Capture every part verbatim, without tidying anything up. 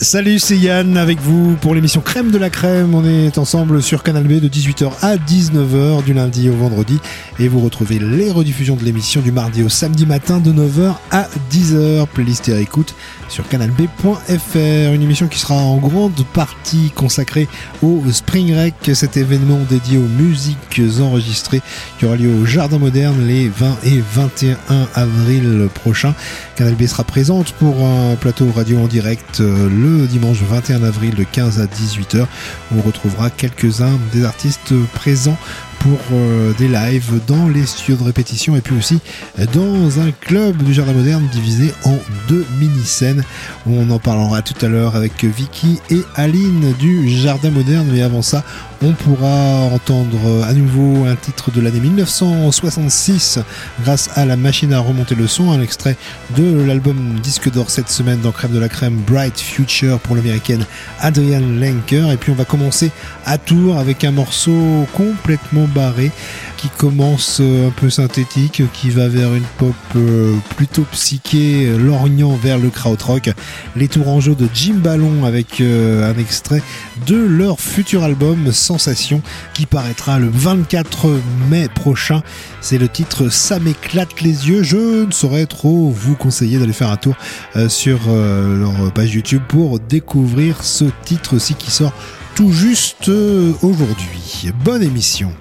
Salut, c'est Yann avec vous pour l'émission Crème de la Crème. On est ensemble sur Canal B de dix-huit heures à dix-neuf heures du lundi au vendredi et vous retrouvez les rediffusions de l'émission du mardi au samedi matin de neuf heures à dix heures. Playlist et écoute sur canal b point f r. Une émission qui sera en grande partie consacrée au Spring Rec, cet événement dédié aux musiques enregistrées qui aura lieu au Jardin Moderne les vingt et vingt et un avril prochains. Canal B sera présente pour un plateau radio en direct le dimanche vingt et un avril de quinze à dix-huit heures. On retrouvera quelques-uns des artistes présents pour euh, des lives dans les studios de répétition et puis aussi dans un club du Jardin Moderne divisé en deux mini-scènes. On en parlera tout à l'heure avec Vicky et Aline du Jardin Moderne, mais avant ça, on pourra entendre à nouveau un titre de l'année mille neuf cent soixante-six grâce à la machine à remonter le son, un extrait de l'album disque d'or cette semaine dans Crème de la Crème, Bright Future pour l'américaine Adrienne Lenker. Et puis on va commencer à Tours avec un morceau complètement barré qui commence un peu synthétique, qui va vers une pop plutôt psyché, lorgnant vers le krautrock. Les Tourangeaux de Jim Ballon avec un extrait de leur futur album Sensation qui paraîtra le vingt-quatre mai prochain. C'est le titre Ça m'éclate les yeux. Je ne saurais trop vous conseiller d'aller faire un tour sur leur page YouTube pour découvrir ce titre-ci qui sort tout juste aujourd'hui. Bonne émission.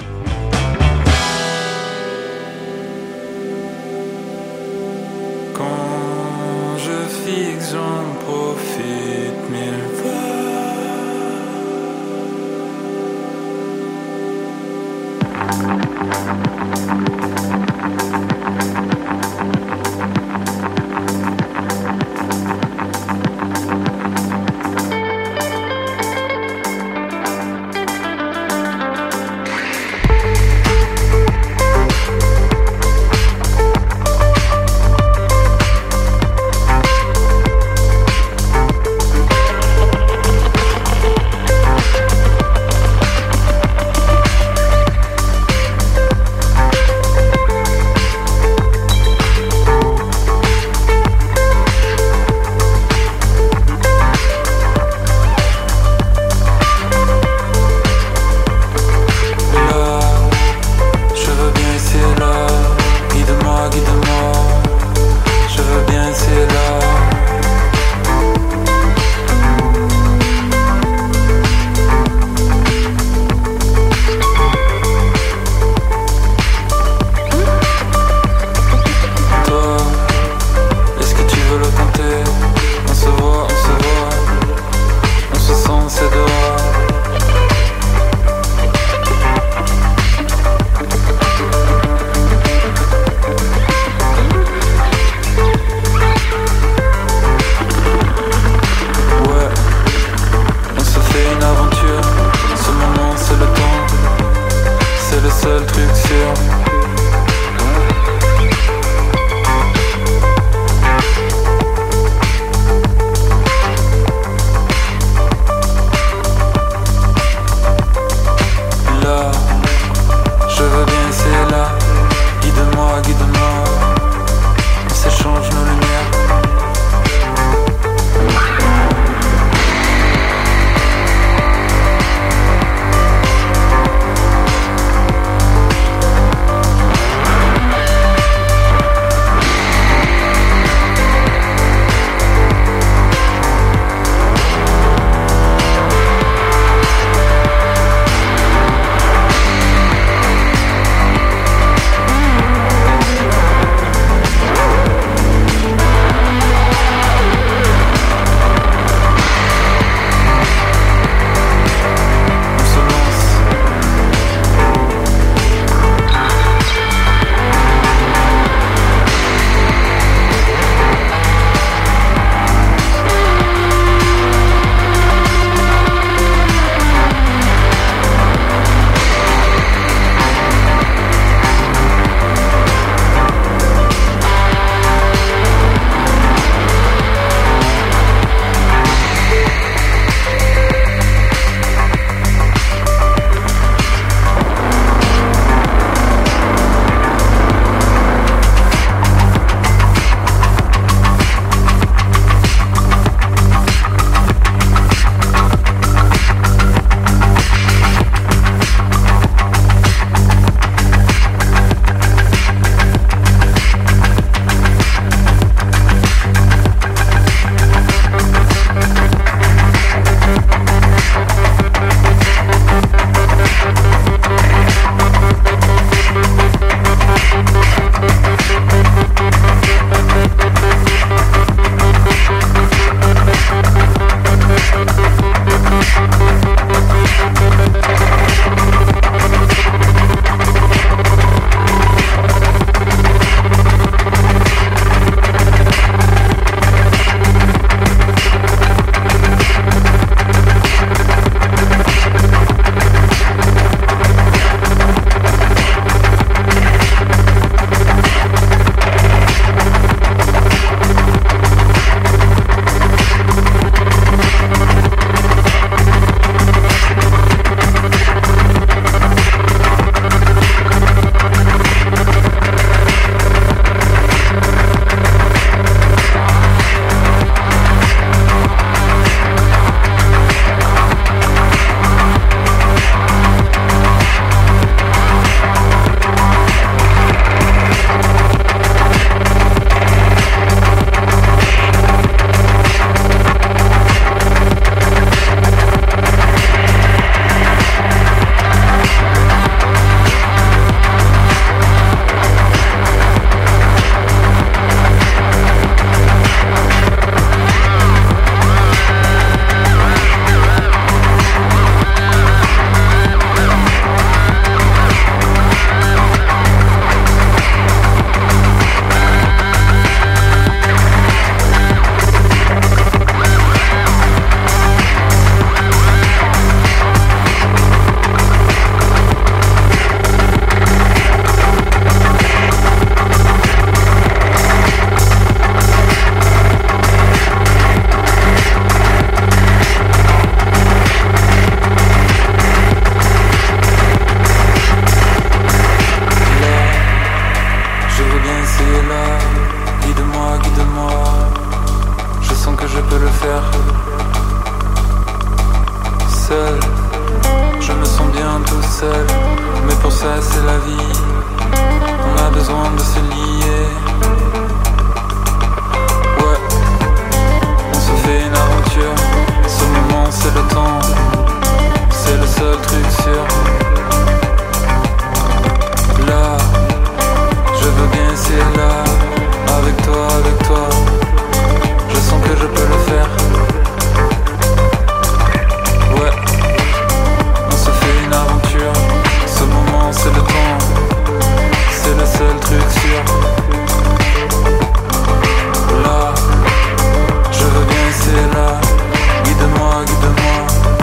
J'en profite mille fois. ça c'est la vie. On a besoin de se lier. Ouais, on se fait une aventure. Ce moment c'est le temps. C'est le seul truc sûr. Là, je veux bien essayer là. Avec toi, avec toi. Je sens que je peux le faire. Ouais, on se fait une aventure. Ce moment c'est le temps. C'est le seul truc sûr. Là, je veux bien essayer là. Guide-moi, guide-moi.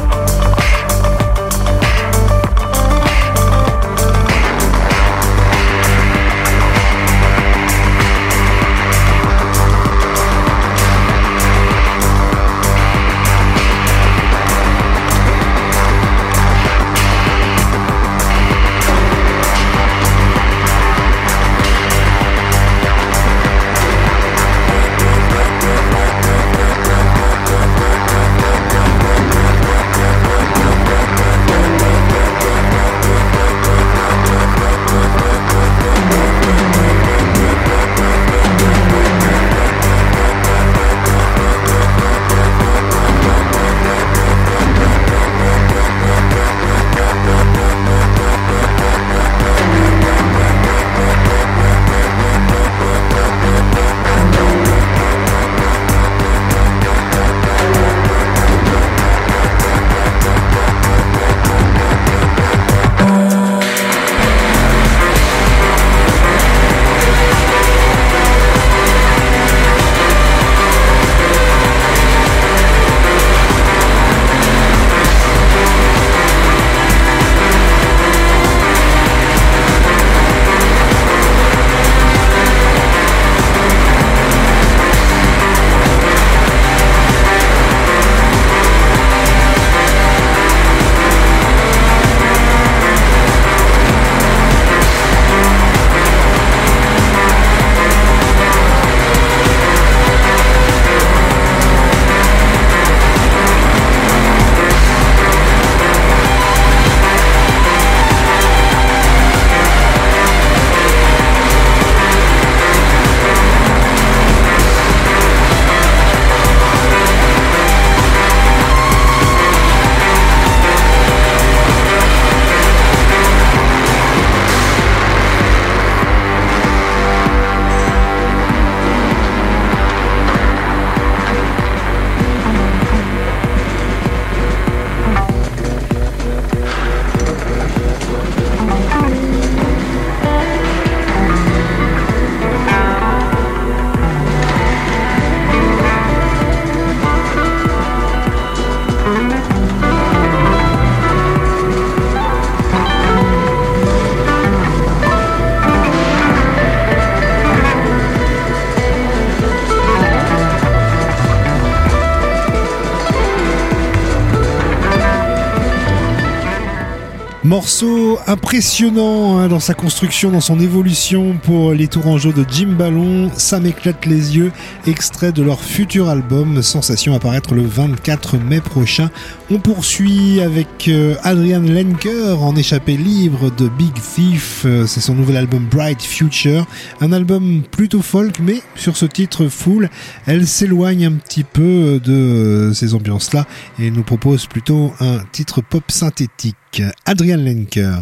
Morceau impressionnant hein, dans sa construction, dans son évolution pour les Tourangeaux de Jim Ballon, ça m'éclate les yeux, extrait de leur futur album Sensation à paraître le vingt-quatre mai prochain. On poursuit avec euh, Adrian Lenker en échappée libre de Big Thief, euh, c'est son nouvel album Bright Future, un album plutôt folk mais sur ce titre Full, elle s'éloigne un petit peu de euh, ces ambiances-là et nous propose plutôt un titre pop synthétique. Adrian Lenker.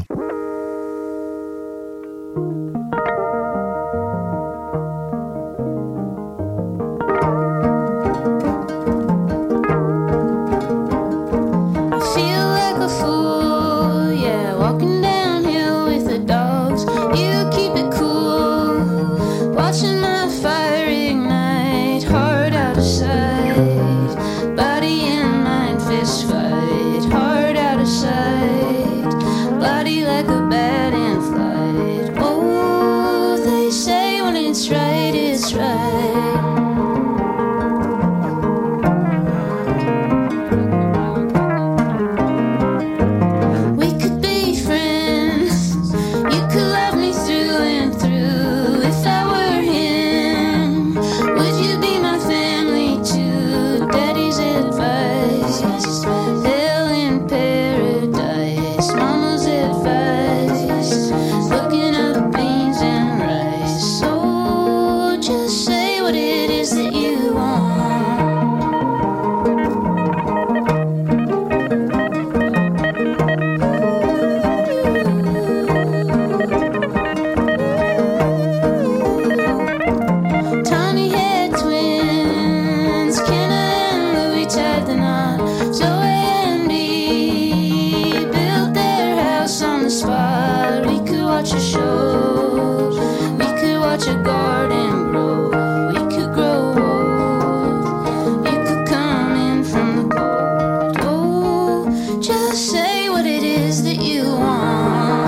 Body like watch a show. We could watch a garden grow. We could grow old. You could come in from the cold. Oh, just say what it is that you want.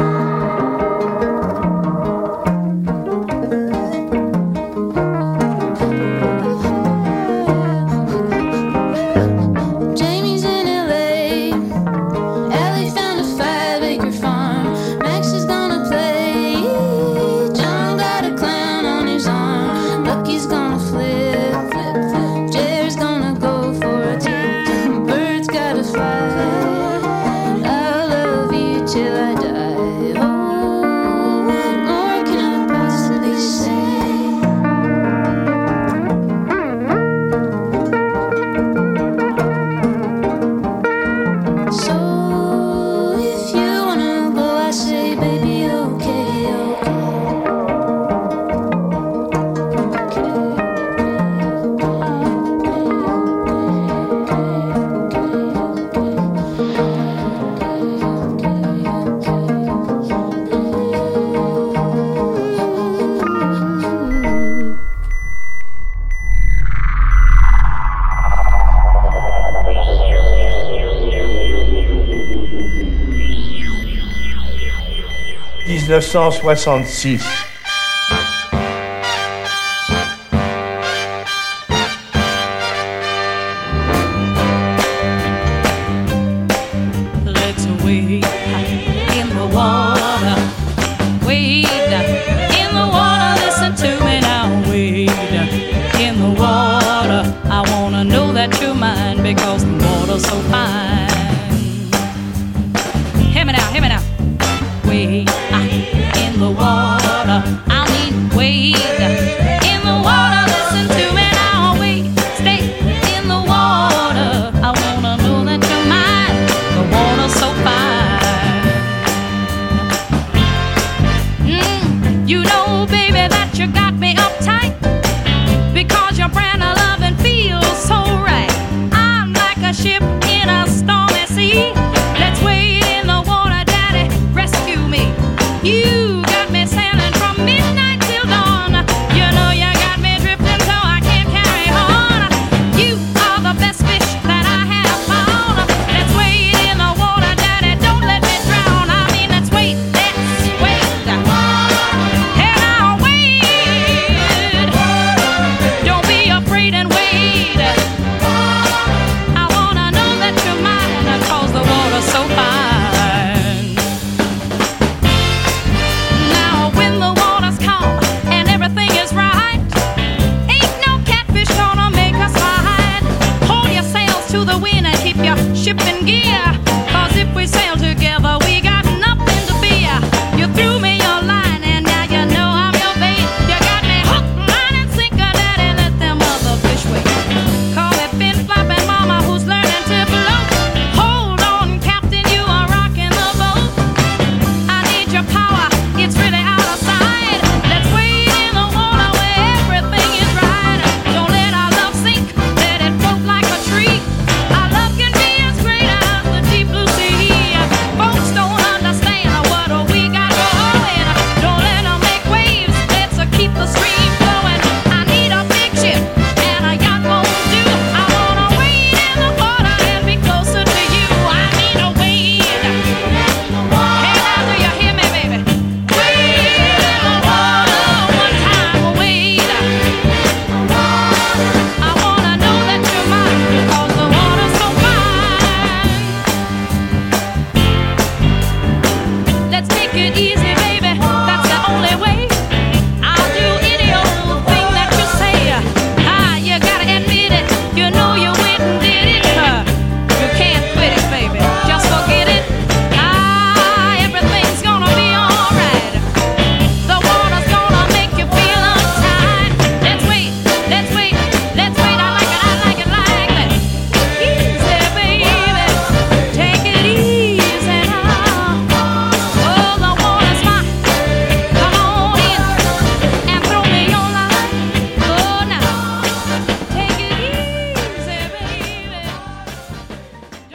Jamie's in L A. Ellie found a five acre farm. Max is gonna play. John got a clown on his arm. Lucky's gonna flip, flip, flip. Jerry's gonna go for a dip. Bird's gotta fly. I'll love you till I die. Oh, what more can I possibly say? So if you wanna go, I say, baby, okay, okay. dix-neuf cent soixante-six. Let's wade in the water, wade in the water. Listen to me now, wade in the water. I wanna know that you're mine because the water's so fine. Hear me now, hear me now. Wade in the water. I mean, wade in the water. Listen to me now, wade, stay in the water. I wanna know that you're mine. The water's so fine. Mm, you know, baby, that you got me uptight because your brand of loving feels so right. I'm like a ship in a stormy sea. Let's wade in the water, daddy, rescue me. You got me sailing from midnight till dawn. You know you got me drifting so I can't carry on. You are the best fish that I have found. Let's wade in the water, daddy, don't let me drown. I mean, let's wade, let's wade. Hey now, wade. Don't be afraid and wade. I wanna know that you're mine, cause the water's so fine.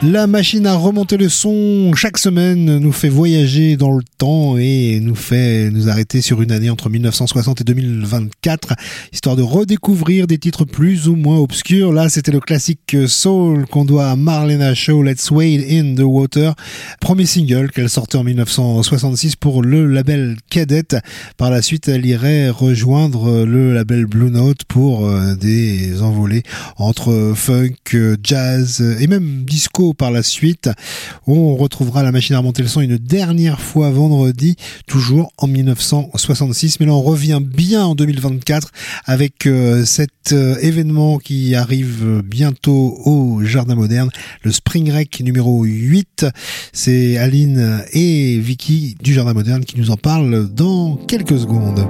La machine à remonter le son chaque semaine nous fait voyager dans le temps et nous fait nous arrêter sur une année entre dix-neuf cent soixante et deux mille vingt-quatre, histoire de redécouvrir des titres plus ou moins obscurs. Là, c'était le classique soul qu'on doit à Marlena Shaw, Let's Wade in the Water, premier single qu'elle sortait en dix-neuf cent soixante-six pour le label Cadet. Par la suite, elle irait rejoindre le label Blue Note pour des envolées entre funk, jazz et même disco par la suite. On retrouvera la machine à remonter le son une dernière fois vendredi, toujours en dix-neuf cent soixante-six, mais là on revient bien en deux mille vingt-quatre avec euh, cet euh, événement qui arrive bientôt au Jardin Moderne, le Spring Rec numéro huit. C'est Aline et Vicky du Jardin Moderne qui nous en parlent dans quelques secondes.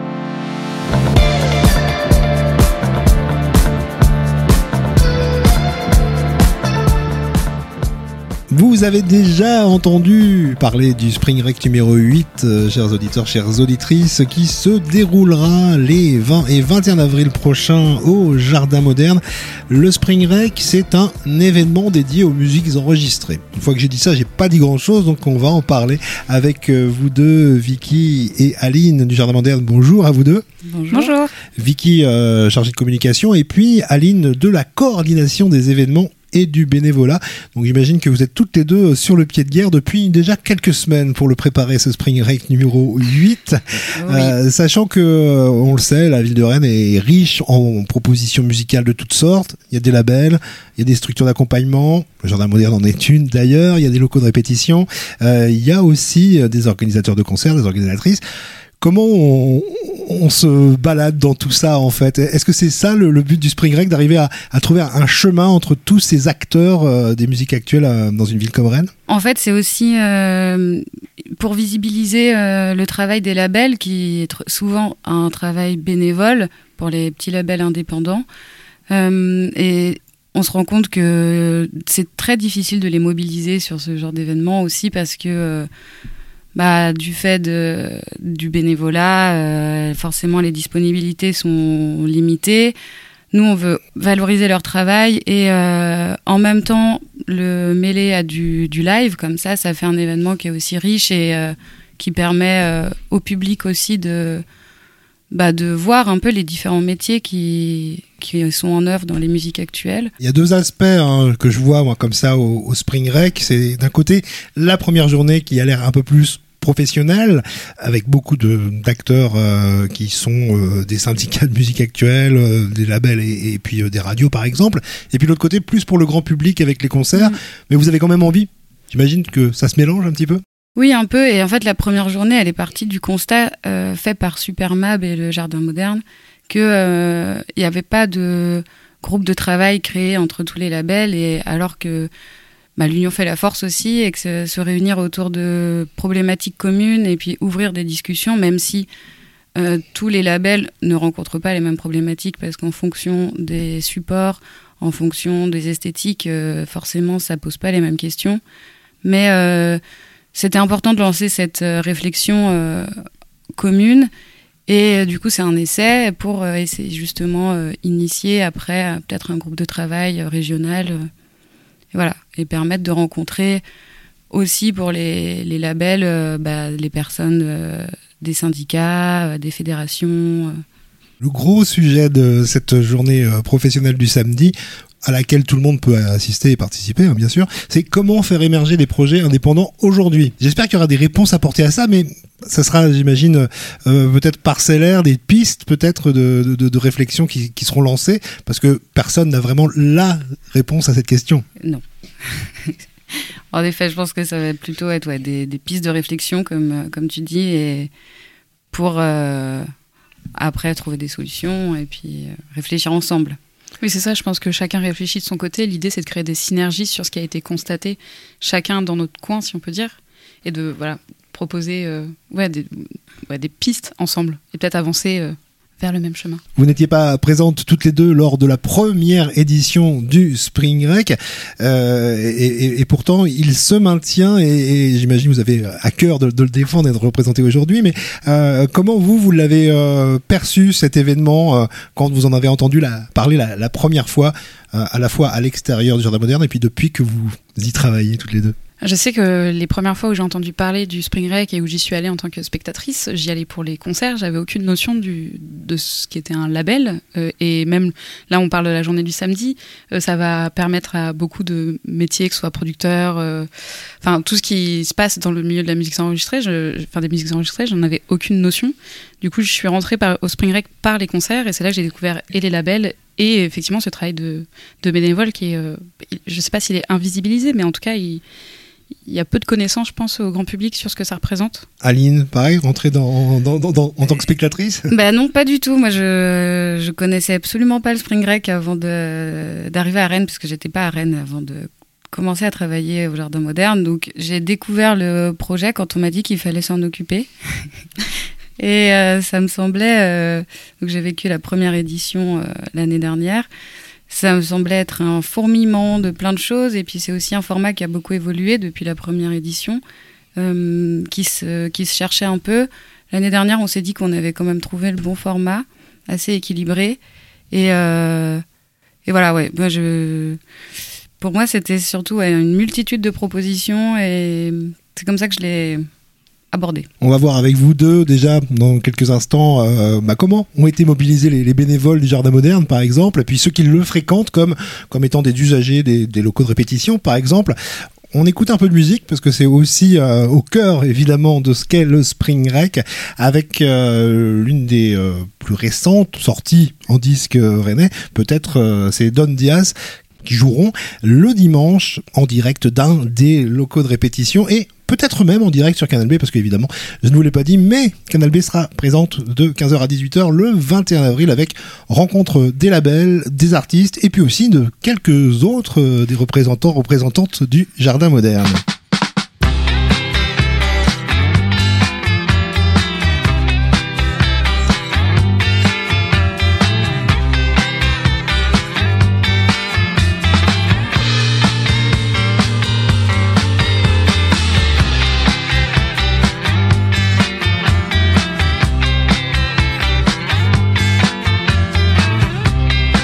Vous avez déjà entendu parler du Spring Rec numéro huit, euh, chers auditeurs, chères auditrices, qui se déroulera les vingt et vingt et un avril prochains au Jardin Moderne. Le Spring Rec, c'est un événement dédié aux musiques enregistrées. Une fois que j'ai dit ça, j'ai pas dit grand chose, donc on va en parler avec euh, vous deux, Vicky et Aline du Jardin Moderne. Bonjour à vous deux. Bonjour. Bonjour. Vicky, euh, chargée de communication, et puis Aline de la coordination des événements et du bénévolat. Donc j'imagine que vous êtes toutes les deux sur le pied de guerre depuis déjà quelques semaines pour le préparer, ce Spring Rec numéro huit. Oui. Euh, sachant que, on le sait, la ville de Rennes est riche en propositions musicales de toutes sortes. Il y a des labels, il y a des structures d'accompagnement. Le Jardin Moderne en est une d'ailleurs. Il y a des locaux de répétition. Euh, il y a aussi des organisateurs de concerts, des organisatrices. Comment on, on se balade dans tout ça, en fait? Est-ce que c'est ça le, le but du Spring Rec, d'arriver à, à trouver un chemin entre tous ces acteurs euh, des musiques actuelles euh, dans une ville comme Rennes? En fait, c'est aussi euh, pour visibiliser euh, le travail des labels, qui est tr- souvent un travail bénévole pour les petits labels indépendants. Euh, et on se rend compte que c'est très difficile de les mobiliser sur ce genre d'événement aussi, parce que... Euh, Bah, du fait de, du bénévolat, euh, forcément les disponibilités sont limitées. Nous, on veut valoriser leur travail et euh, en même temps le mêler à du, du live, comme ça, ça fait un événement qui est aussi riche et euh, qui permet euh, au public aussi de, bah, de voir un peu les différents métiers qui, qui sont en œuvre dans les musiques actuelles. Il y a deux aspects hein, que je vois moi comme ça au, au Spring Rec. C'est d'un côté la première journée qui a l'air un peu plus professionnelle, avec beaucoup de, d'acteurs euh, qui sont euh, des syndicats de musique actuelle, euh, des labels et, et puis euh, des radios par exemple. Et puis l'autre côté plus pour le grand public avec les concerts. Mmh. Mais vous avez quand même envie, j'imagine que ça se mélange un petit peu? Oui, un peu. Et en fait, la première journée, elle est partie du constat euh, fait par Supermab et le Jardin Moderne qu'il n'y euh, avait pas de groupe de travail créé entre tous les labels, et alors que bah, l'union fait la force aussi, et que se, se réunir autour de problématiques communes et puis ouvrir des discussions, même si euh, tous les labels ne rencontrent pas les mêmes problématiques, parce qu'en fonction des supports, en fonction des esthétiques, euh, forcément, ça pose pas les mêmes questions. Mais euh, c'était important de lancer cette euh, réflexion euh, commune. Et euh, du coup, c'est un essai pour euh, essayer justement euh, initier après euh, peut-être un groupe de travail euh, régional. Euh, et voilà, et permettre de rencontrer aussi pour les, les labels euh, bah, les personnes euh, des syndicats, euh, des fédérations. Euh. Le gros sujet de cette journée euh, professionnelle du samedi, à laquelle tout le monde peut assister et participer, hein, bien sûr, c'est comment faire émerger des projets indépendants aujourd'hui. J'espère qu'il y aura des réponses apportées à ça, mais ça sera, j'imagine, euh, peut-être parcellaire, des pistes peut-être de, de, de réflexion qui, qui seront lancées, parce que personne n'a vraiment la réponse à cette question. Non. En effet, je pense que ça va plutôt être ouais, des, des pistes de réflexion, comme, comme tu dis, et pour euh, après trouver des solutions et puis euh, réfléchir ensemble. Oui, c'est ça, je pense que chacun réfléchit de son côté. L'idée, c'est de créer des synergies sur ce qui a été constaté, chacun dans notre coin, si on peut dire, et de voilà, proposer euh, ouais, des, ouais, des pistes ensemble, et peut-être avancer euh, vers le même chemin. Vous n'étiez pas présentes toutes les deux lors de la première édition du Spring Rec, euh, et, et, et pourtant il se maintient, et, et j'imagine que vous avez à cœur de, de le défendre et de le représenter aujourd'hui, mais euh, comment vous, vous l'avez euh, perçu cet événement euh, quand vous en avez entendu la, parler la, la première fois, euh, à la fois à l'extérieur du Jardin Moderne et puis depuis que vous y travaillez toutes les deux? Je sais que les premières fois où j'ai entendu parler du Spring Rec et où j'y suis allée en tant que spectatrice, j'y allais pour les concerts, j'avais aucune notion du, de ce qu'était un label. Euh, et même là, on parle de la journée du samedi, euh, ça va permettre à beaucoup de métiers, que ce soit producteurs, euh, enfin tout ce qui se passe dans le milieu de la musique enregistrée, je, enfin des musiques enregistrées, j'en avais aucune notion. Du coup, je suis rentrée par, au Spring Rec par les concerts et c'est là que j'ai découvert et les labels et effectivement ce travail de, de bénévole qui est, euh, je sais pas s'il est invisibilisé, mais en tout cas, il Il y a peu de connaissances, je pense, au grand public sur ce que ça représente. Aline, pareil, rentrée dans, dans, dans, dans, en tant que spectatrice? Bah non, pas du tout. Moi, je je connaissais absolument pas le Spring Rec avant de d'arriver à Rennes, puisque j'étais pas à Rennes avant de commencer à travailler au Jardin Moderne. Donc, j'ai découvert le projet quand on m'a dit qu'il fallait s'en occuper. Et euh, ça me semblait... Euh, donc, j'ai vécu la première édition euh, l'année dernière. Ça me semblait être un fourmillement de plein de choses. Et puis, c'est aussi un format qui a beaucoup évolué depuis la première édition, euh, qui, se, qui se cherchait un peu. L'année dernière, on s'est dit qu'on avait quand même trouvé le bon format, assez équilibré. Et, euh, et voilà, ouais. Moi, je, pour moi, c'était surtout ouais, une multitude de propositions. Et c'est comme ça que je l'ai abordé. On va voir avec vous deux déjà dans quelques instants euh, bah, comment ont été mobilisés les, les bénévoles du Jardin Moderne par exemple, et puis ceux qui le fréquentent comme, comme étant des usagers des, des locaux de répétition par exemple. On écoute un peu de musique parce que c'est aussi euh, au cœur évidemment de ce qu'est le Spring Rec avec euh, l'une des euh, plus récentes sorties en disque euh, rennais, peut-être euh, c'est Don Diaz qui joueront le dimanche en direct d'un des locaux de répétition et peut-être même en direct sur Canal B, parce qu'évidemment, je ne vous l'ai pas dit, mais Canal B sera présente de quinze heures à dix-huit heures le vingt et un avril avec rencontre des labels, des artistes et puis aussi de quelques autres euh, des représentants, représentantes du Jardin Moderne.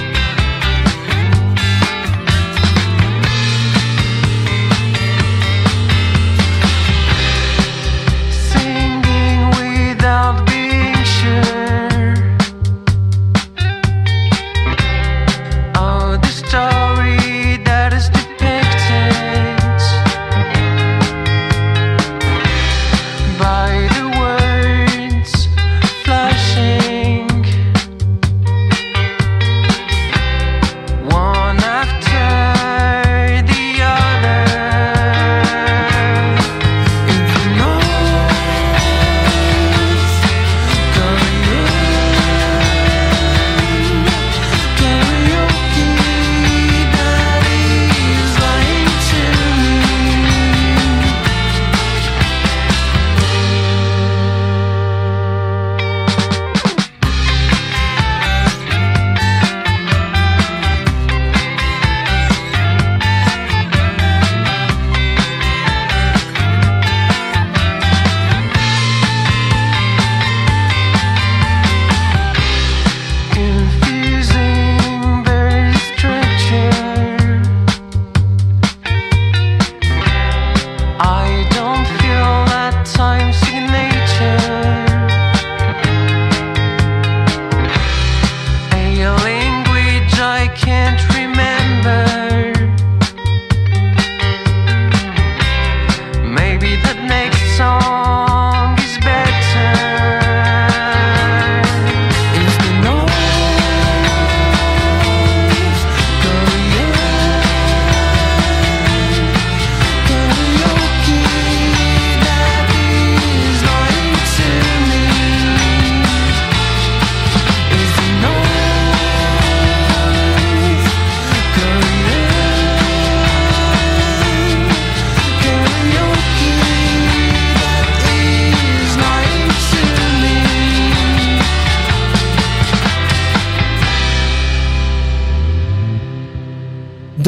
Thank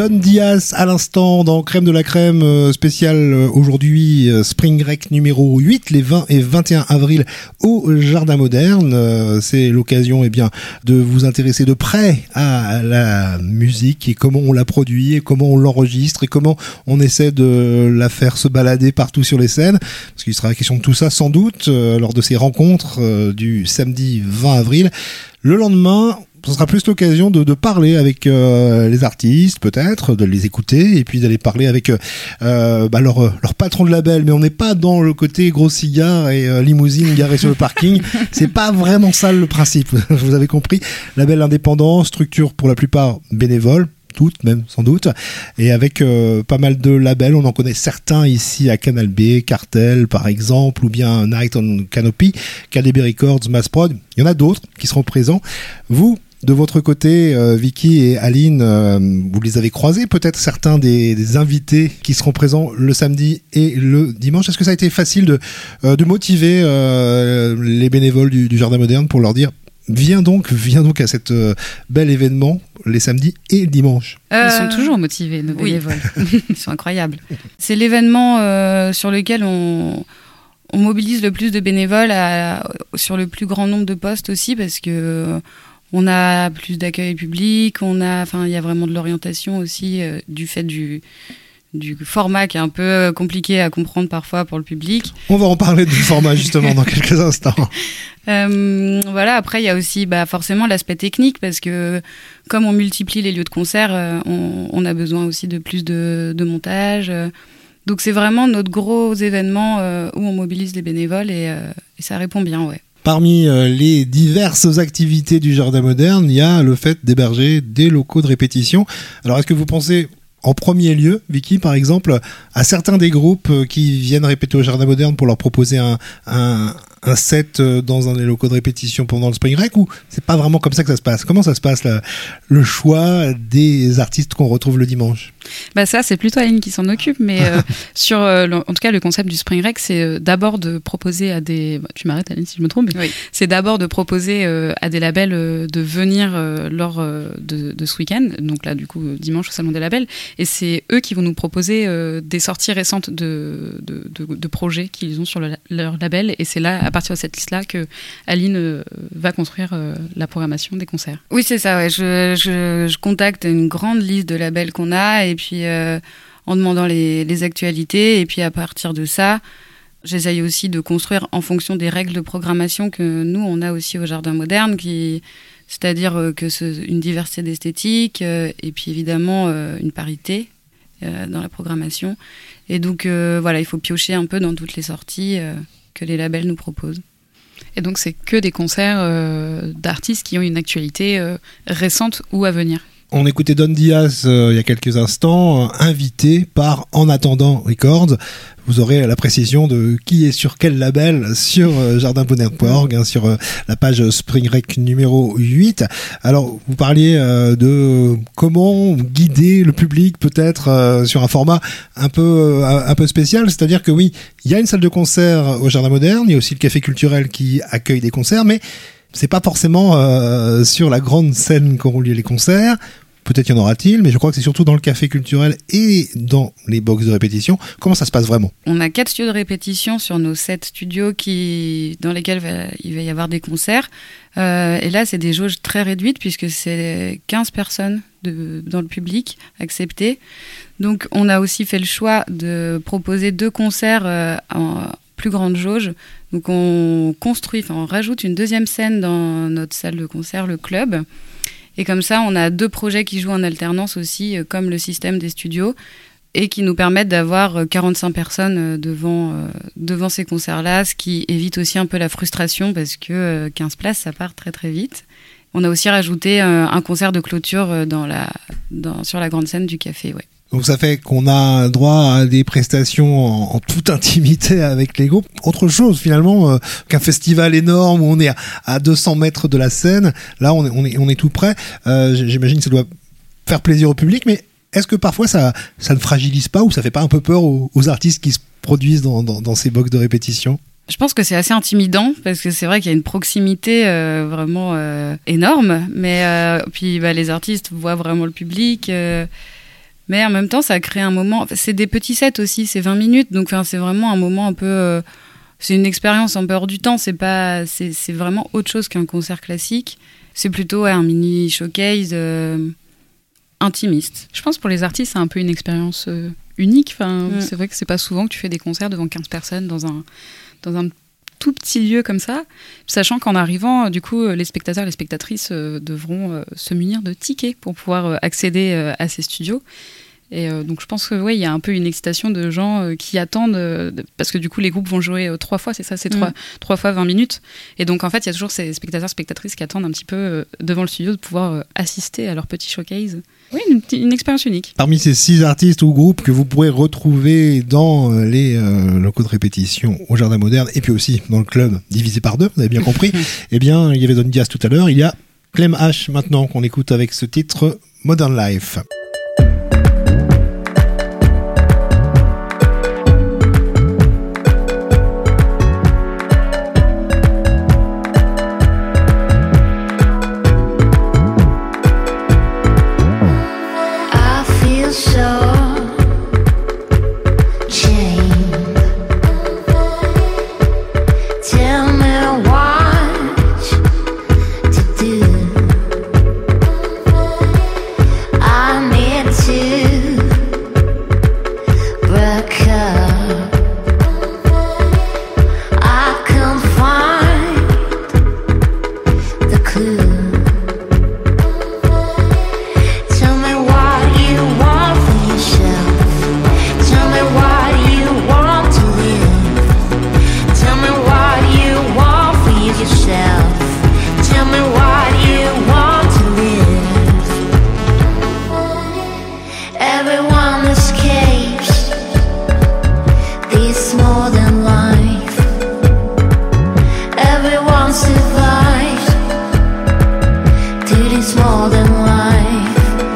Don Diaz à l'instant dans Crème de la Crème euh, spécial euh, aujourd'hui euh, Spring Rec numéro huit, les vingt et vingt et un avril au Jardin Moderne. Euh, c'est l'occasion eh bien de vous intéresser de près à la musique et comment on la produit et comment on l'enregistre et comment on essaie de la faire se balader partout sur les scènes, parce qu'il sera question de tout ça sans doute euh, lors de ces rencontres euh, du samedi vingt avril. Le lendemain, ce sera plus l'occasion de, de parler avec euh, les artistes, peut-être, de les écouter, et puis d'aller parler avec euh, bah, leur, leur patron de label. Mais on n'est pas dans le côté gros cigare et euh, limousine garée sur le parking. C'est pas vraiment ça le principe. Vous avez compris. Label indépendant, structure pour la plupart bénévole. Toutes même sans doute, et avec euh, pas mal de labels, on en connaît certains ici à Canal B, Cartel par exemple, ou bien Night on Canopy, K D B Records, Mass Prod. Il y en a d'autres qui seront présents. Vous, de votre côté, euh, Vicky et Aline, euh, vous les avez croisés, peut-être certains des, des invités qui seront présents le samedi et le dimanche. Est-ce que ça a été facile de, euh, de motiver euh, les bénévoles du, du Jardin Moderne pour leur dire viens donc, viens donc à cet euh, bel événement les samedis et dimanches. Euh, Ils sont toujours motivés, nos bénévoles. Oui. Ils sont incroyables. C'est l'événement euh, sur lequel on, on mobilise le plus de bénévoles à, sur le plus grand nombre de postes aussi, parce que euh, on a plus d'accueil public, on a, enfin, il y a vraiment de l'orientation aussi euh, du fait du du format qui est un peu compliqué à comprendre parfois pour le public. On va en parler du format justement dans quelques instants. Euh, voilà, après il y a aussi bah, forcément l'aspect technique, parce que comme on multiplie les lieux de concert, euh, on, on a besoin aussi de plus de, de montage. Euh, donc c'est vraiment notre gros événement euh, où on mobilise les bénévoles et, euh, et ça répond bien, ouais. Parmi euh, les diverses activités du Jardin Moderne, il y a le fait d'héberger des locaux de répétition. Alors est-ce que vous pensez en premier lieu, Vicky, par exemple, à certains des groupes qui viennent répéter au Jardin Moderne pour leur proposer un, un, un set dans un des locaux de répétition pendant le Spring Rec, ou c'est pas vraiment comme ça que ça se passe? Comment ça se passe, là, le choix des artistes qu'on retrouve le dimanche? Bah ça, c'est plutôt Aline qui s'en occupe, mais euh, sur, euh, le, en tout cas, le concept du Spring Rec, c'est euh, d'abord de proposer à des... Bah, tu m'arrêtes, Aline, si je me trompe, mais oui. C'est d'abord de proposer euh, à des labels euh, de venir euh, lors euh, de, de ce week-end, donc là, du coup, euh, dimanche au Salon des labels, et c'est eux qui vont nous proposer euh, des sorties récentes de, de, de, de projets qu'ils ont sur le, leur label, et c'est là, à partir de cette liste-là, que Aline euh, va construire euh, la programmation des concerts. Oui, c'est ça, ouais. Je, je, je contacte une grande liste de labels qu'on a, et puis euh, en demandant les, les actualités, et puis à partir de ça, j'essaye aussi de construire en fonction des règles de programmation que nous, on a aussi au Jardin Moderne, qui, c'est-à-dire que c'est une diversité d'esthétique, euh, et puis évidemment euh, une parité euh, dans la programmation. Et donc euh, voilà, il faut piocher un peu dans toutes les sorties euh, que les labels nous proposent. Et donc c'est que des concerts euh, d'artistes qui ont une actualité euh, récente ou à venir. On écoutait Don Diaz euh, il y a quelques instants, euh, invité par En Attendant Records. Vous aurez la précision de qui est sur quel label sur euh, jardin moderne point org, hein, sur euh, la page Spring Rec numéro huit. Alors, vous parliez euh, de comment guider le public peut-être euh, sur un format un peu, euh, un peu spécial. C'est-à-dire que oui, il y a une salle de concert au Jardin Moderne, il y a aussi le café culturel qui accueille des concerts, mais c'est pas forcément euh, sur la grande scène qu'auront lieu les concerts. Peut-être y en aura-t-il, mais je crois que c'est surtout dans le café culturel et dans les box de répétition. Comment ça se passe vraiment? On a quatre studios de répétition sur nos sept studios qui, dans lesquels va, il va y avoir des concerts. Euh, et là, c'est des jauges très réduites puisque c'est quinze personnes de, dans le public acceptées. Donc, on a aussi fait le choix de proposer deux concerts euh, en plus grande jauge. Donc, on construit, enfin, on rajoute une deuxième scène dans notre salle de concert, le club. Et comme ça, on a deux projets qui jouent en alternance aussi, euh, comme le système des studios, et qui nous permettent d'avoir quarante-cinq personnes devant, euh, devant ces concerts-là, ce qui évite aussi un peu la frustration, parce que euh, quinze places, ça part très très vite. On a aussi rajouté euh, un concert de clôture dans la, dans, sur la grande scène du café, ouais. Donc ça fait qu'on a droit à des prestations en, en toute intimité avec les groupes. Autre chose finalement euh, qu'un festival énorme où on est à, à deux cents mètres de la scène. Là on est, on est, on est tout près. Euh, j'imagine que ça doit faire plaisir au public, mais est-ce que parfois ça, ça ne fragilise pas ou ça fait pas un peu peur aux, aux artistes qui se produisent dans, dans, dans ces box de répétition? Je pense que c'est assez intimidant parce que c'est vrai qu'il y a une proximité euh, vraiment euh, énorme, mais euh, puis bah, les artistes voient vraiment le public. Euh, Mais en même temps, ça crée un moment. C'est des petits sets aussi, c'est vingt minutes, donc enfin, c'est vraiment un moment un peu. Euh, c'est une expérience un peu hors du temps. C'est pas, c'est, c'est vraiment autre chose qu'un concert classique. C'est plutôt ouais, un mini showcase euh, intimiste. Je pense pour les artistes, c'est un peu une expérience euh, unique. Enfin, Mm. c'est vrai que c'est pas souvent que tu fais des concerts devant quinze personnes dans un dans un tout petit lieu comme ça, sachant qu'en arrivant, du coup, les spectateurs et les spectatrices euh, devront euh, se munir de tickets pour pouvoir euh, accéder euh, à ces studios. Et euh, donc je pense que ouais, il y a un peu une excitation de gens euh, qui attendent, euh, de- parce que du coup les groupes vont jouer euh, trois fois, c'est ça, c'est Mm. trois, trois fois vingt minutes. Et donc en fait, il y a toujours ces spectateurs, spectatrices qui attendent un petit peu euh, devant le studio de pouvoir euh, assister à leur petit showcase. Oui, une, petite- une expérience unique. Parmi ces six artistes ou groupes que vous pourrez retrouver dans euh, les euh, locaux de répétition au Jardin Moderne et puis aussi dans le club divisé par deux, vous avez bien compris, eh bien, il y avait Don Diaz tout à l'heure, il y a Clem H maintenant qu'on écoute avec ce titre Modern Life. I feel so chained. Tell me what to do. I need to break up. I can't find the clue. Tell me what you want for yourself. Tell me what you want to live. Tell me what you want for yourself. Tell me what you want to live. Everyone escapes this modern life. Everyone survives to this modern life.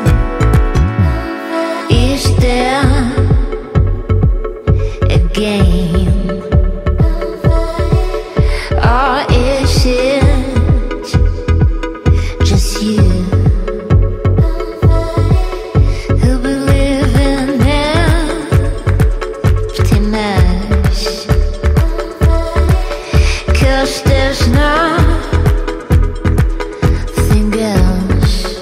Is there a game, or is it just you who believe in empty mess? 'Cause there's nothing else.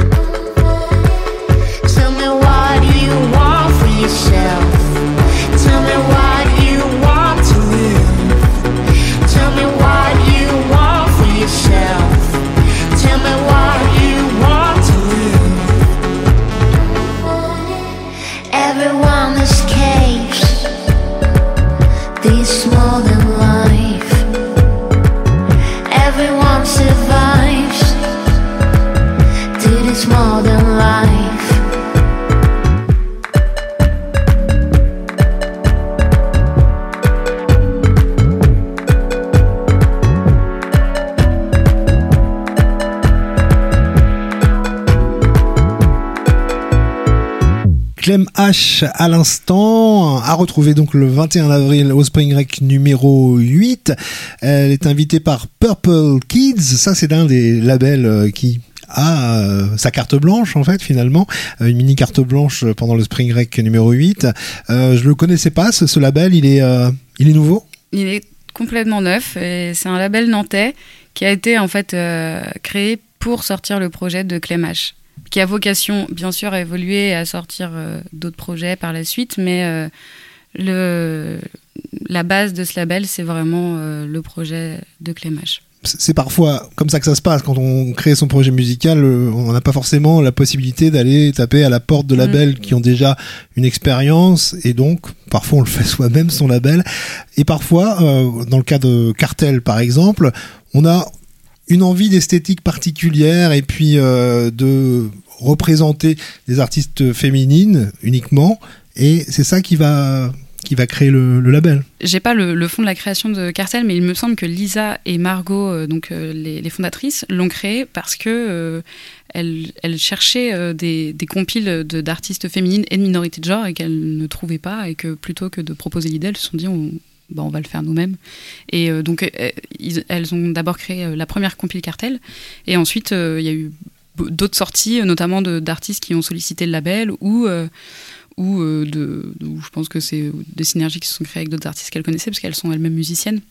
Tell me what you want for yourself. Tell me what you want to live. Tell me what you want for yourself. Tell me what you want to live. Everyone escapes this modern life. Everyone survives to this modern life. Clem H à l'instant, à retrouver donc le vingt et un avril au Spring Rec numéro huit. Elle est invitée par Purple Kids, ça c'est un des labels euh, qui a euh, sa carte blanche en fait finalement, euh, une mini carte blanche pendant le Spring Rec numéro huit. Euh, je le connaissais pas ce, ce label, il est, euh, il est nouveau. Il est complètement neuf et c'est un label nantais qui a été en fait euh, créé pour sortir le projet de Clem H, qui a vocation bien sûr à évoluer et à sortir euh, d'autres projets par la suite, mais euh, le, la base de ce label c'est vraiment euh, le projet de Clem H. C'est parfois comme ça que ça se passe quand on crée son projet musical, euh, on n'a pas forcément la possibilité d'aller taper à la porte de labels mmh. qui ont déjà une expérience et donc parfois on le fait soi-même son label et parfois euh, dans le cas de Cartel par exemple on a une envie d'esthétique particulière et puis euh, de représenter des artistes féminines uniquement et c'est ça qui va qui va créer le, le label. J'ai pas le, le fond de la création de Cartel, mais il me semble que Lisa et Margot, euh, donc euh, les, les fondatrices, l'ont créé parce que euh, elles, elles cherchaient euh, des, des compiles de, d'artistes féminines et de minorités de genre et qu'elles ne trouvaient pas et que plutôt que de proposer l'idée, elles se sont dit on, bah, on va le faire nous-mêmes. Et euh, donc euh, ils, elles ont d'abord créé euh, la première compile Cartel et ensuite il euh, y a eu d'autres sorties, notamment de, d'artistes qui ont sollicité le label ou euh, ou euh, de, de où je pense que c'est des synergies qui se sont créées avec d'autres artistes qu'elles connaissaient parce qu'elles sont elles-mêmes musiciennes.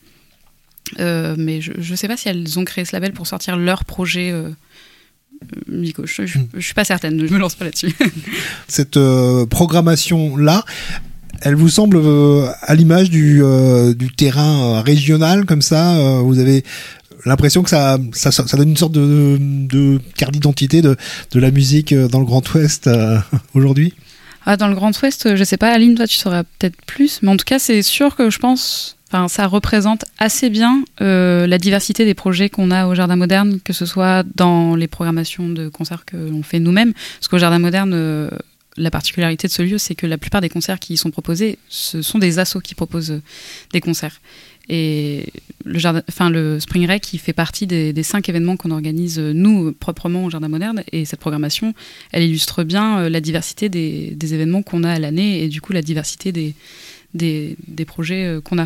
Euh, mais je ne sais pas si elles ont créé ce label pour sortir leurs projets euh, musicaux. Je ne suis pas certaine, je me lance pas là-dessus. Cette euh, programmation-là, elle vous semble euh, à l'image du, euh, du terrain euh, régional comme ça euh, vous avez l'impression que ça, ça, ça donne une sorte de, de carte d'identité de, de la musique dans le Grand Ouest euh, aujourd'hui? Ah, dans le Grand Ouest, je sais pas, Aline, toi tu sauras peut-être plus, mais en tout cas c'est sûr que je pense, enfin ça représente assez bien euh, la diversité des projets qu'on a au Jardin Moderne, que ce soit dans les programmations de concerts que l'on fait nous-mêmes, parce qu'au Jardin Moderne, euh, la particularité de ce lieu, c'est que la plupart des concerts qui y sont proposés, ce sont des assos qui proposent des concerts. Et le, jardin, enfin, le Spring Rec, qui fait partie des, des cinq événements qu'on organise, nous, proprement au Jardin Moderne. Et cette programmation, elle illustre bien la diversité des, des événements qu'on a à l'année et du coup la diversité des, des, des projets qu'on a.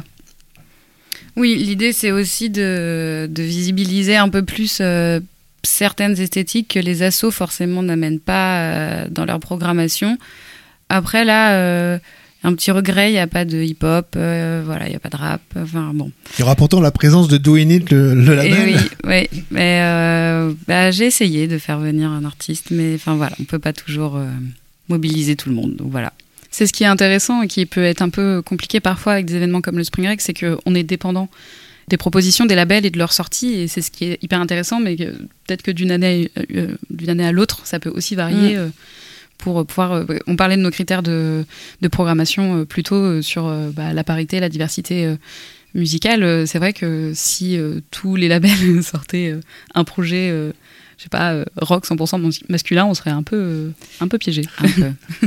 Oui, l'idée, c'est aussi de, de visibiliser un peu plus euh, certaines esthétiques que les assos, forcément, n'amènent pas euh, dans leur programmation. Après, là... Euh, un petit regret, il n'y a pas de hip-hop, euh, voilà, il n'y a pas de rap, enfin bon. Il y aura pourtant la présence de Doing It, le, le label. Et oui, oui, mais euh, bah, j'ai essayé de faire venir un artiste, mais enfin voilà, on ne peut pas toujours euh, mobiliser tout le monde, donc voilà. C'est ce qui est intéressant et qui peut être un peu compliqué parfois avec des événements comme le Spring Rec, c'est qu'on est dépendant des propositions des labels et de leurs sorties, et c'est ce qui est hyper intéressant, mais que, peut-être que d'une année, euh, d'une année à l'autre, ça peut aussi varier. Mmh. Euh, pour pouvoir, on parlait de nos critères de, de programmation plutôt sur bah, la parité, la diversité musicale. C'est vrai que si euh, tous les labels sortaient euh, un projet, euh, je sais pas, euh, rock cent pour cent masculin, on serait un peu, euh, un peu piégé. Un peu.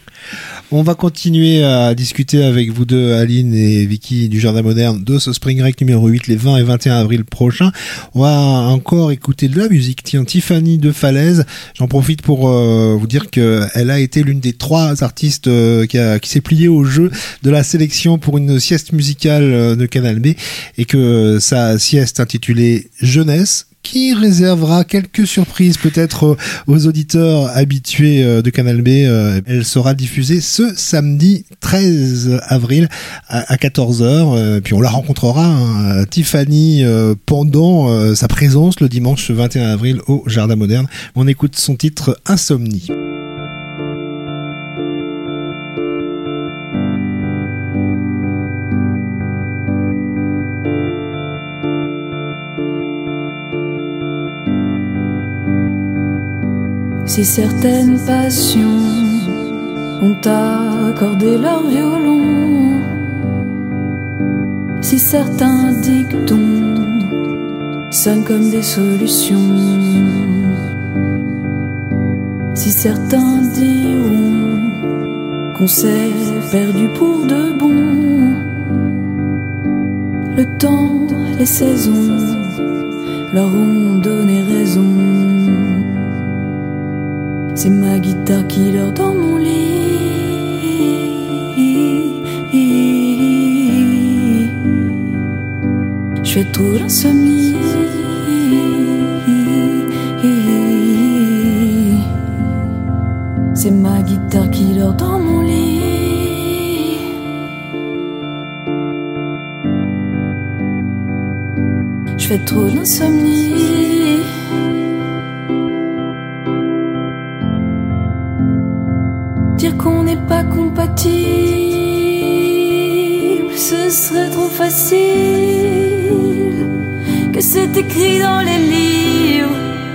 On va continuer à discuter avec vous deux, Aline et Vicky du Jardin Moderne, de ce Spring Rec numéro huit, les vingt et vingt et un avril prochains. On va encore écouter de la musique. Tiens, Tiffany de Falaise. J'en profite pour euh, vous dire qu'elle a été l'une des trois artistes euh, qui, a, qui s'est pliée au jeu de la sélection pour une sieste musicale de Canal B, et que sa sieste intitulée Jeunesse, qui réservera quelques surprises peut-être aux auditeurs habitués de Canal B. Elle sera diffusée ce samedi treize avril à quatorze heures. Puis on la rencontrera, hein, Tiffany, pendant sa présence le dimanche vingt et un avril au Jardin Moderne. On écoute son titre Insomnie. Si certaines passions ont accordé leur violon, si certains dictons sonnent comme des solutions, si certains diront qu'on s'est perdu pour de bon, le temps, les saisons leur ont donné raison. C'est ma guitare qui dort dans mon lit. Je fais trop d'insomnie. C'est ma guitare qui dort dans mon lit. Je fais trop d'insomnie. Dire qu'on n'est pas compatible, ce serait trop facile. Que c'est écrit dans les livres,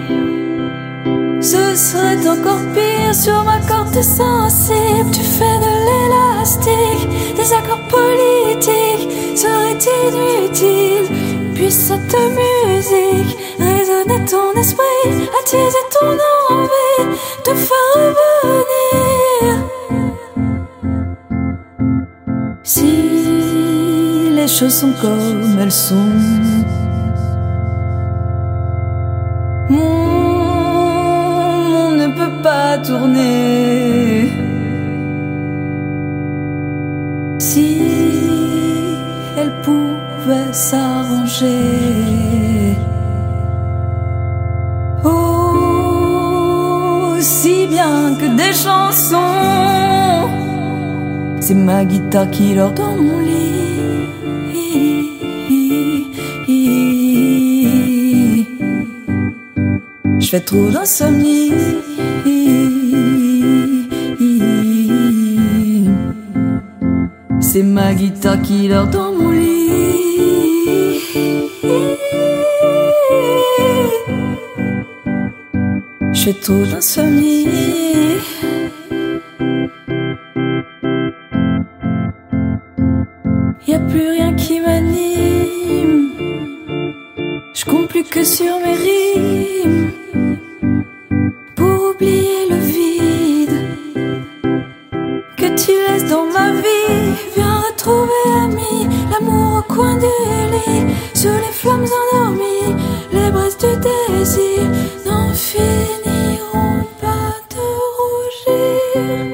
ce serait encore pire. Sur ma corde t'es sensible, tu fais de l'élastique. Des accords politiques seraient inutiles. Puis cette musique résonne ton esprit, attiser ton envie, te faire revenir. Si les choses sont comme elles sont, mon monde ne peut pas tourner. Si elle pouvait s'arranger, oh, que des chansons. C'est ma guitare qui dort dans mon lit. Je fais trop d'insomnie. C'est ma guitare qui dort dans mon lit. Je fais trop d'insomnie. Y'a plus rien qui m'anime. Je compte plus que sur mes rimes. Pour oublier le vide que tu laisses dans ma vie. Viens retrouver ami, l'amour au coin du lit. Sous les flammes endormies, les braises du désir n'en finiront pas de rougir.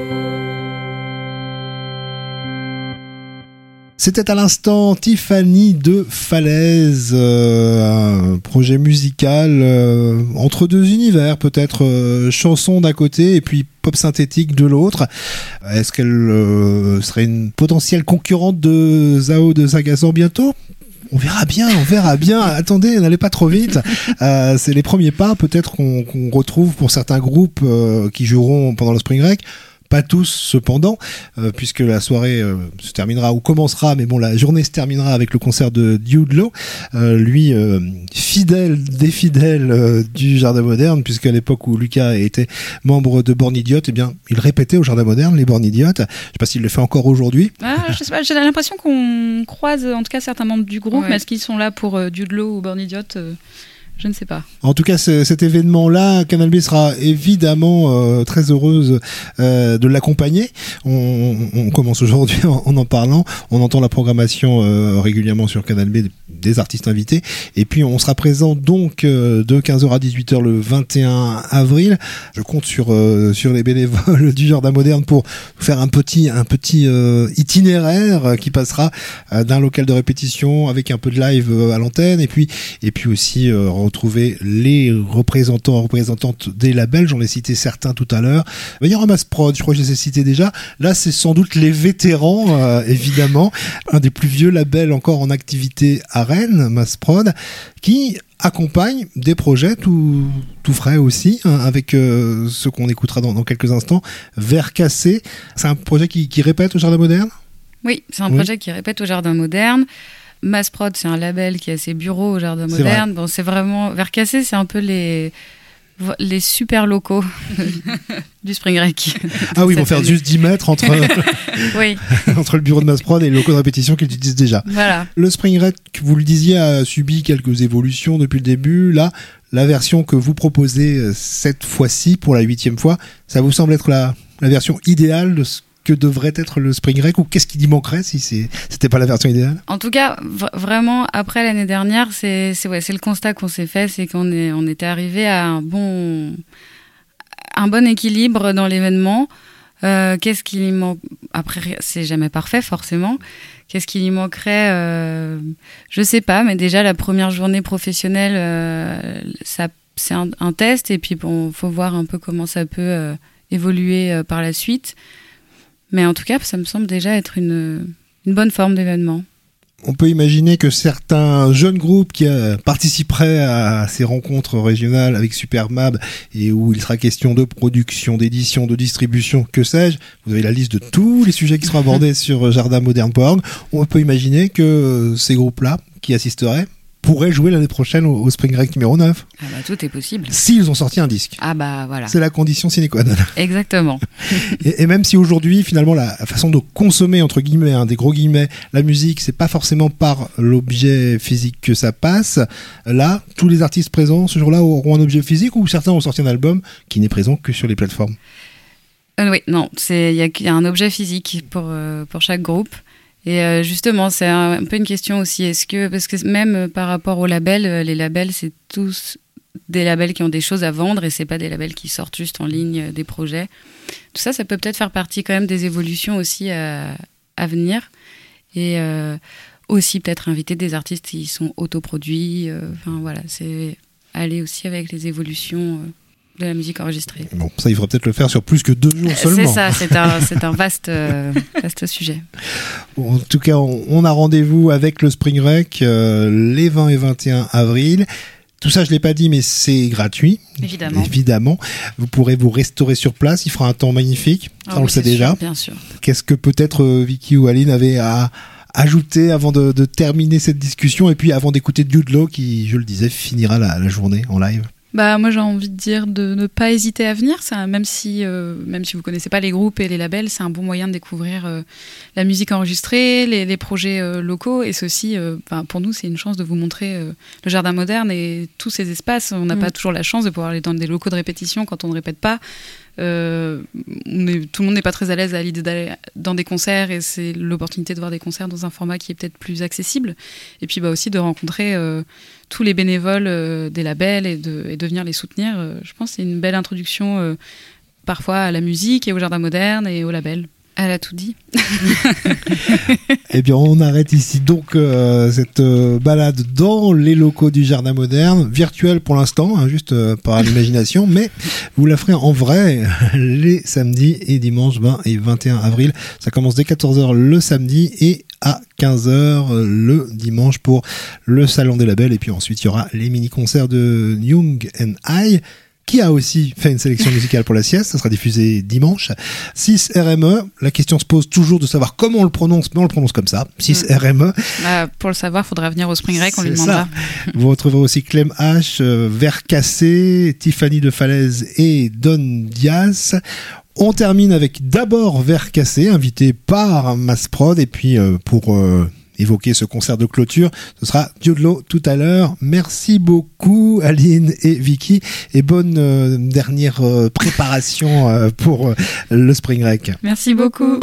C'était à l'instant Tiffany de Falaise, euh, un projet musical euh, entre deux univers, peut-être euh, chanson d'un côté et puis pop synthétique de l'autre. Est-ce qu'elle euh, serait une potentielle concurrente de Zao de Sagazan bientôt ? On verra bien, on verra bien. Attendez, n'allez pas trop vite. Euh, c'est les premiers pas, peut-être qu'on, qu'on retrouve pour certains groupes euh, qui joueront pendant le Spring Break. Pas tous cependant, euh, puisque la soirée euh, se terminera ou commencera, mais bon, la journée se terminera avec le concert de Diudlo, euh, lui euh, fidèle des fidèles euh, du Jardin Moderne, puisqu'à l'époque où Lucas était membre de Born Idiot, eh bien, il répétait au Jardin Moderne les Born Idiot. Je sais pas s'il le fait encore aujourd'hui. Ah, je sais pas, j'ai l'impression qu'on croise en tout cas certains membres du groupe, Ouais. mais est-ce qu'ils sont là pour euh, Diudlo ou Born Idiot euh, Je ne sais pas. En tout cas, ce, cet événement-là, Canal B sera évidemment euh, très heureuse euh, de l'accompagner. On, on commence aujourd'hui en, en en parlant. On entend la programmation euh, régulièrement sur Canal B des artistes invités. Et puis, on sera présent donc euh, de quinze heures à dix-huit heures le vingt et un avril. Je compte sur euh, sur les bénévoles du Jardin Moderne pour faire un petit un petit euh, itinéraire qui passera euh, d'un local de répétition avec un peu de live euh, à l'antenne. Et puis et puis aussi euh, retrouver les représentants et représentantes des labels. J'en ai cité certains tout à l'heure. Il va y avoir Massprod, je crois que je les ai cités déjà. Là, c'est sans doute les vétérans, euh, évidemment. Un des plus vieux labels encore en activité à Rennes, Massprod, qui accompagne des projets tout, tout frais aussi, hein, avec euh, ce qu'on écoutera dans, dans quelques instants. Vert cassé, c'est un projet qui, qui répète au Jardin Moderne ? Oui, c'est un Oui. projet qui répète au Jardin Moderne. Massprod, c'est un label qui a ses bureaux au Jardin C'est Moderne. Bon, c'est vraiment... Vert cassé, c'est un peu les... les super locaux du Spring Break. Ah oui, ils vont Cette faire année. juste dix mètres entre, Oui, entre le bureau de Massprod et les locaux de répétition qu'ils utilisent déjà. voilà. Le Spring Break, vous le disiez, a subi quelques évolutions depuis le début. Là, la version que vous proposez euh, cette fois-ci, pour la huitième fois, ça vous semble être la, la version idéale de ce que devrait être le Spring Break, ou qu'est-ce qui y manquerait si c'est, c'était pas la version idéale ? En tout cas, v- vraiment, après l'année dernière, c'est, c'est, ouais, c'est le constat qu'on s'est fait, c'est qu'on est, on était arrivé à un bon, un bon équilibre dans l'événement. Euh, qu'est-ce qui lui manque ? Après, c'est jamais parfait, forcément. Qu'est-ce qui lui manquerait ? euh, Je sais pas, mais déjà, la première journée professionnelle, euh, ça, c'est un, un test, et puis bon, faut voir un peu comment ça peut euh, évoluer euh, par la suite. Mais en tout cas, ça me semble déjà être une, une bonne forme d'événement. On peut imaginer que certains jeunes groupes qui euh, participeraient à ces rencontres régionales avec Supermab, et où il sera question de production, d'édition, de distribution, que sais-je, vous avez la liste de tous les sujets qui seront abordés sur jardin moderne point org. On peut imaginer que euh, ces groupes-là, qui assisteraient, pourraient jouer l'année prochaine au, au Spring Break numéro neuf, Ah bah, tout est possible. s'ils ont sorti un disque. Ah bah voilà, C'est la condition sine qua non. exactement. Et, et même si aujourd'hui, finalement, la façon de consommer, entre guillemets, hein, des gros guillemets, la musique, c'est pas forcément par l'objet physique que ça passe. Là, tous les artistes présents ce jour-là auront un objet physique, ou certains ont sorti un album qui n'est présent que sur les plateformes. Euh, oui, non, c'est il y, a- il y a un objet physique pour euh, pour chaque groupe. Et euh, justement, c'est un, un peu une question aussi. Est-ce que parce que même euh, par rapport aux labels, euh, les labels, c'est tous des labels qui ont des choses à vendre, et c'est pas des labels qui sortent juste en ligne euh, des projets. Tout ça, ça peut peut-être faire partie quand même des évolutions aussi à, à venir. Et euh, aussi peut-être inviter des artistes qui sont autoproduits. euh, Enfin voilà, c'est aller aussi avec les évolutions. euh. de la musique enregistrée. Bon, ça, il faudrait peut-être le faire sur plus que deux jours Euh, seulement. C'est ça, c'est un, c'est un vaste, euh, vaste sujet. Bon, en tout cas, on, on a rendez-vous avec le Spring Rec euh, les vingt et vingt et un avril. Tout ça, je l'ai pas dit, mais c'est gratuit. Évidemment. Évidemment. Vous pourrez vous restaurer sur place. Il fera un temps magnifique. Ça, Ah on oui, le sait c'est déjà. sûr, bien sûr. Qu'est-ce que peut-être euh, Vicky ou Aline avaient à ajouter avant de, de terminer cette discussion et puis avant d'écouter Jude Law qui, je le disais, finira la, la journée en live? Bah moi j'ai envie de dire de ne pas hésiter à venir, ça, même si euh, même si vous connaissez pas les groupes et les labels, c'est un bon moyen de découvrir euh, la musique enregistrée, les, les projets euh, locaux, et ceci, euh, pour nous c'est une chance de vous montrer euh, le Jardin Moderne et tous ces espaces. On n'a Mm. pas toujours la chance de pouvoir aller dans des locaux de répétition quand on ne répète pas. Euh, on est, tout le monde n'est pas très à l'aise à l'idée d'aller dans des concerts, et c'est l'opportunité de voir des concerts dans un format qui est peut-être plus accessible, et puis bah aussi de rencontrer euh, tous les bénévoles euh, des labels et de, et de venir les soutenir. Euh, je pense que c'est une belle introduction euh, parfois à la musique et au Jardin Moderne et au label. Elle a tout dit. Eh bien, on arrête ici donc euh, cette euh, balade dans les locaux du Jardin Moderne, virtuelle pour l'instant, hein, juste euh, par l'imagination, mais vous la ferez en vrai les samedis et dimanches vingt et vingt et un avril. Ça commence dès quatorze heures le samedi et à quinze heures le dimanche pour le Salon des Labels. Et puis ensuite, il y aura les mini-concerts de Young and I, qui a aussi fait une sélection musicale pour la sieste. Ça sera diffusé dimanche. six R M E. La question se pose toujours de savoir comment on le prononce, mais on le prononce comme ça. six R M E. Bah, pour le savoir, il faudra venir au Spring Rec, on lui C'est demandera. ça. Vous retrouverez aussi Clem H, euh, Vert Cassé, Tiffany de Falaise et Don Diaz. On termine avec d'abord Vert Cassé, invité par Massprod, et puis euh, pour euh, évoquer ce concert de clôture, ce sera Jude Law tout à l'heure. Merci beaucoup Aline et Vicky, et bonne euh, dernière euh, préparation euh, pour euh, le Spring Rec. Merci beaucoup.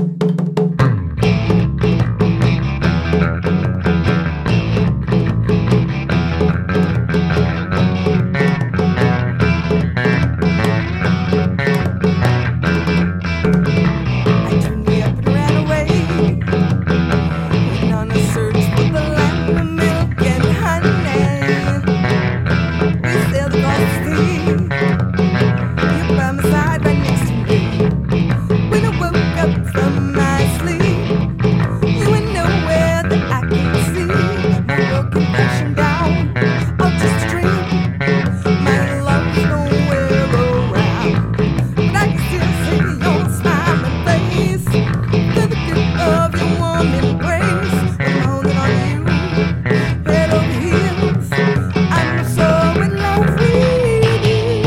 I turned me up and ran away, went on a search for the land of milk and honey. We sailed across the sea, you by my side, right next to me. When I woke up from my sleep, you were nowhere that I could see. My broken passion down, out just a dream. My love's nowhere around, but I can still see your smiling face. Feel the grip of your warm embrace. I'm holding on to you, head over heels. I'm so in love with you.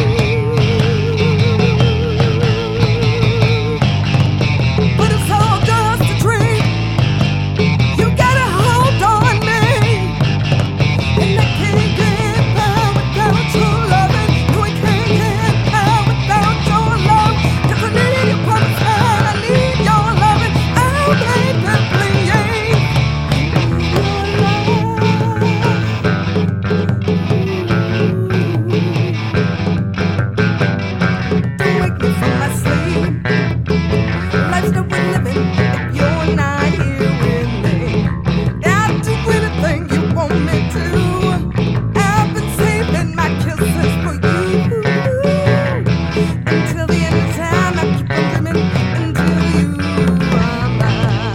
But it's all just a dream. You gotta hold on me, and I can't get by without your loving. No, I can't get by without your love. 'Cause I need your promise and I need your loving. Oh, baby, please. Don't wake me from my sleep. Life's that we're living if you're not here with me. I'll do anything you want me to. I've been saving my kisses for you. Until the end of time, I keep on dreaming until you are mine.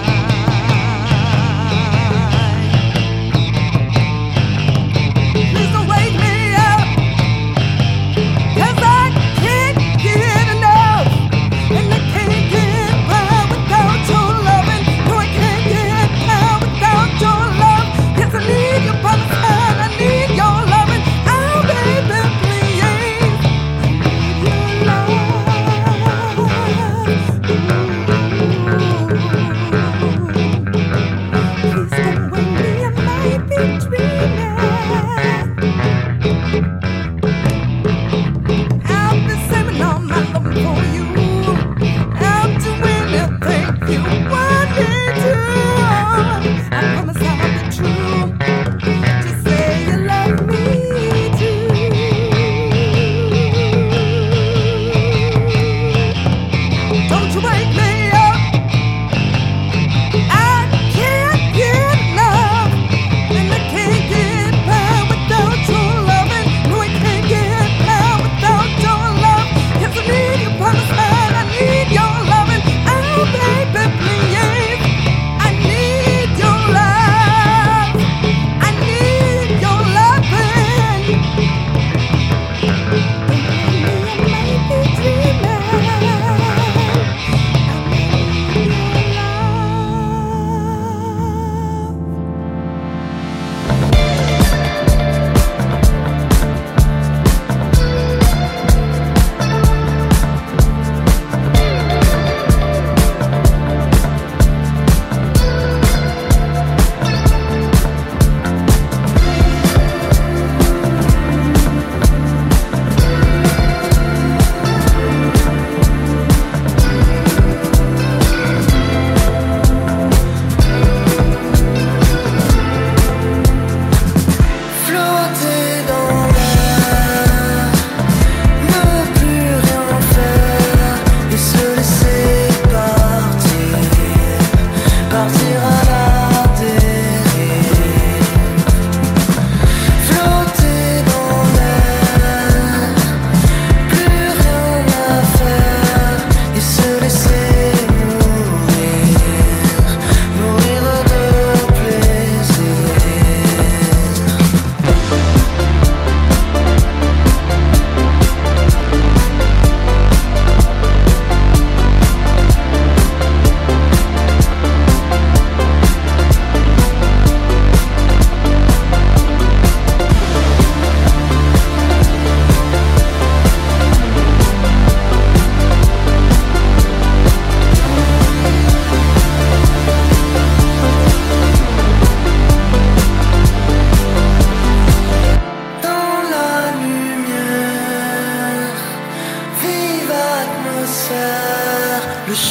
Please don't wake me up, 'cause I can't get enough. And I can't get by without your loving. No, I can't get by without your love. 'Cause I need your promise and I need your loving. Oh, baby, please. I need your love. Please don't wake me, I might be dreaming.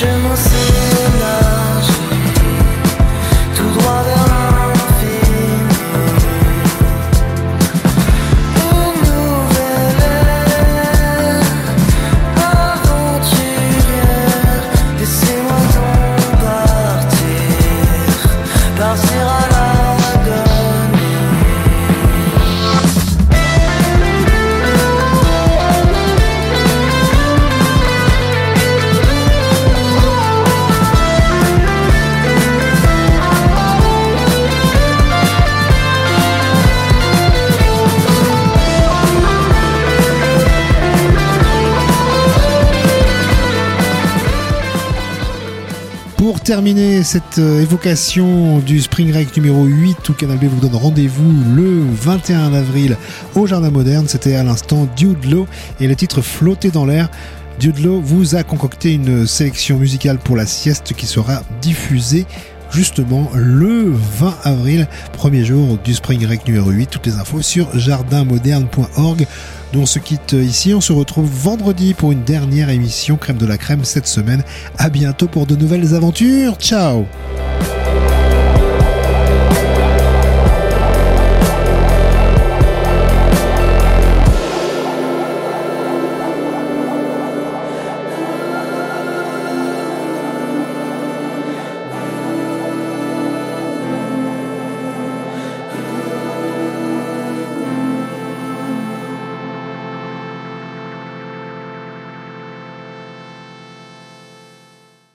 chemin s'est élargi, tout droit vers l'infini. Une nouvelle ère aventurière, laissez-moi donc partir, partir à Pour terminer cette évocation du Spring Break numéro huit, où Canal B vous donne rendez-vous le vingt et un avril au Jardin Moderne, c'était à l'instant Dude Law et le titre Flotter dans l'air. Dude Law vous a concocté une sélection musicale pour la sieste qui sera diffusée justement le vingt avril, premier jour du Spring Break numéro huit. Toutes les infos sur jardin moderne point org. Nous on se quitte ici, on se retrouve vendredi pour une dernière émission Crème de la Crème cette semaine. À bientôt pour de nouvelles aventures, ciao.